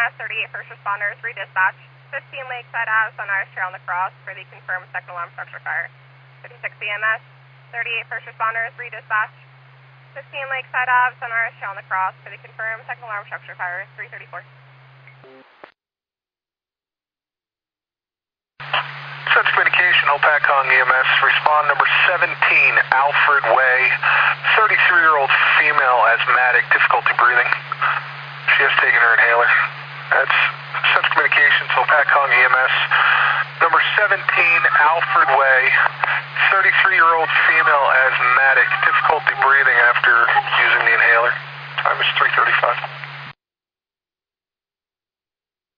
EMS 38 first responders, redispatch. 15 Lakeside Ave, Sunrise Trail on the cross for the confirmed second alarm structure fire. 56 EMS 38 first responders, redispatch. 15 Lakeside Ave, Sunrise Trail on the cross for the confirmed second alarm structure fire. 334. Such communication, Hopac Hong EMS, respond number 17, Alfred Way, 33-year-old female, asthmatic, difficulty breathing. She has taken her inhaler. That's such communications, Hopac Hong EMS, number 17, Alfred Way, 33-year-old female, asthmatic, difficulty breathing after using the inhaler. Time is 3:35.